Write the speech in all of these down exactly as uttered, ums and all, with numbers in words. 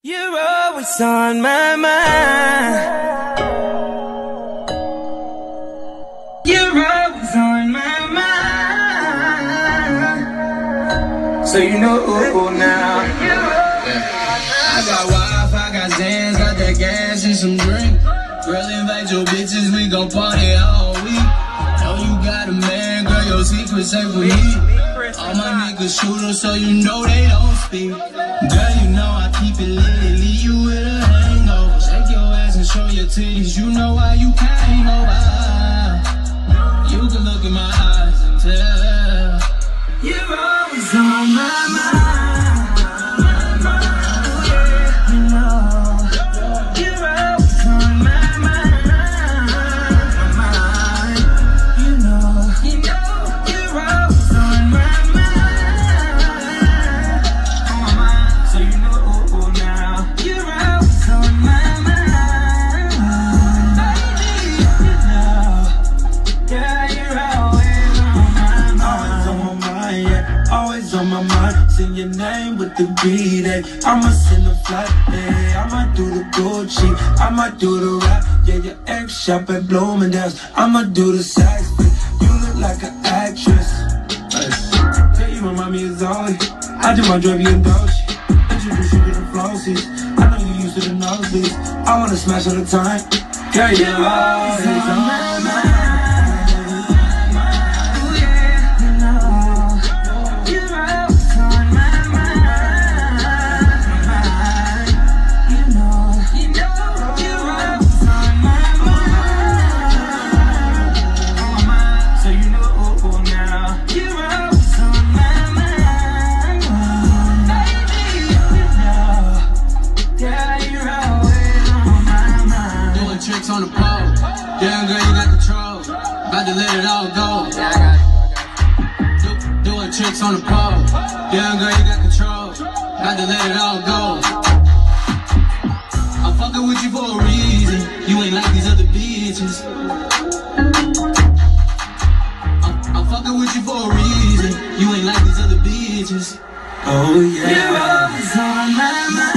You're always on my mind. You're always on my mind. So you know now. I got Wi-Fi, got Zans, got that gas and some drink. Girl, invite your bitches, we gon' party all week. Know you got a man, girl, your secret safe with me. All my niggas shooters, so you know they don't speak. Girl, you know I keep it lit, leave you with a hangover. Shake your ass and show your titties, you know why you came over. You can look in my eyes and tell. You're always on my mind. On my mind, sing your name with the beat, eh? I'ma send a flight, eh? I'ma do the Gucci, I'ma do the rap. Yeah, your ex shop at Bloomingdale's, I'ma do the sex fit. You look like an actress. Tell you remind me of Zoe. I just want to drive you in Dolce. Introduce you to the flossies. I know you used to the nosebleeds. I wanna smash all the time. Girl, you're always on my mind. Tricks on the pole. Damn girl, you got control. About to let it all go. Yeah, I got it. Do, doing tricks on the pole. Damn girl, you got control. About to let it all go. I'm fucking with you for a reason. You ain't like these other bitches. I'm, I'm fucking with you for a reason. You ain't like these other bitches. Oh yeah. You're always on my mind.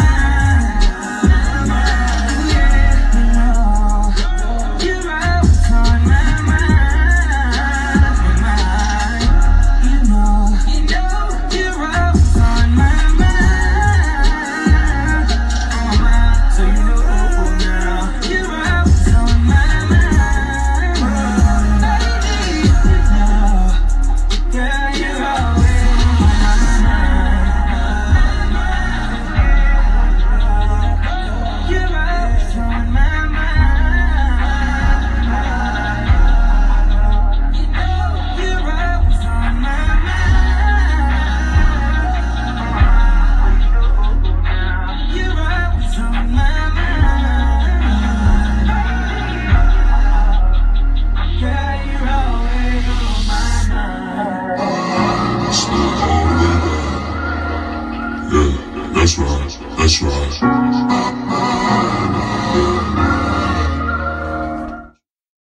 That's right, that's right.